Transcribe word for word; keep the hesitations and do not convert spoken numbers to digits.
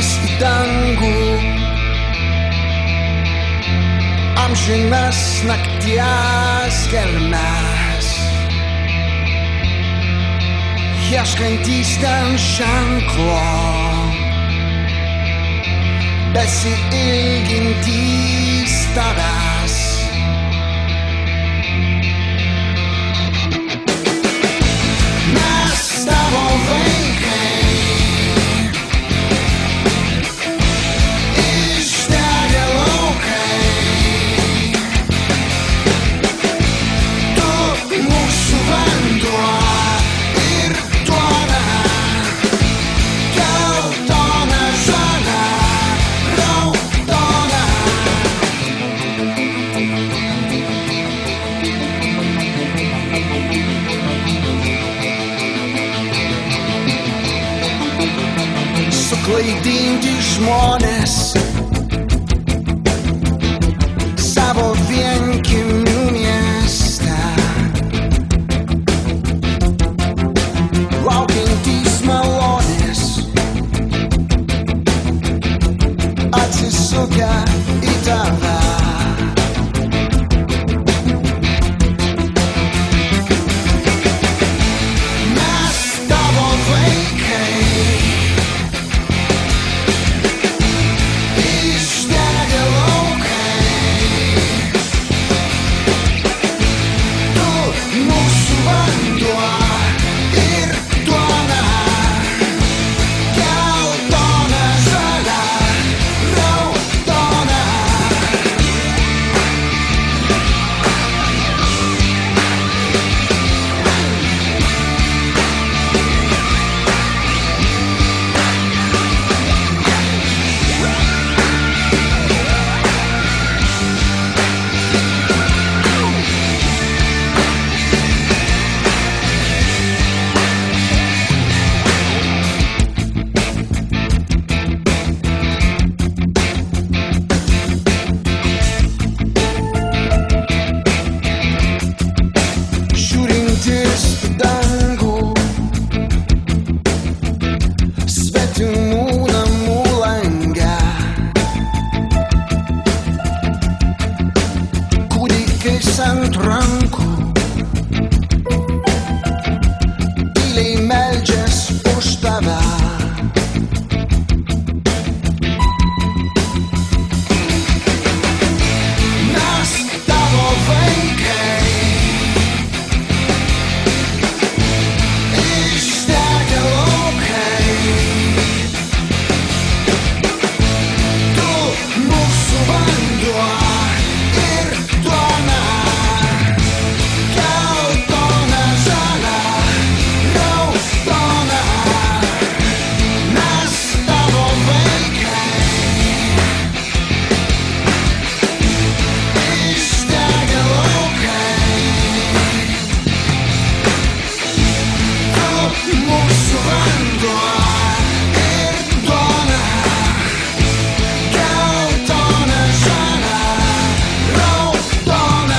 skrydis į dangų, amžinas nakties gelmes, ieškantys ten ženklo, besiilgintys tavęs. Mes tavo vaikai, išdegę laukai, tu mūsų vanduo ir duona, geltona, žalia, raudona. Suklaidinti žmonės savo vienkiemių mieste, laukiantys malonės, atsisukę į tave. Mes tavo vaikai, išdegę laukai, tu mūsų vanduo ir duona, geltona, žalia, raudona. Žiūrintis į dangų, svetimų namų lange, kūdikiais ant rankų, tyliai meldžias už tave. Mes tavo vaikai, išdegę laukai, tu mūsų vanduo ir duona, geltona, žalia, raudona. Mes tavo vaikai, išdegę laukai, tu mūsų vanduo ir duona, geltona, žalia, raudona.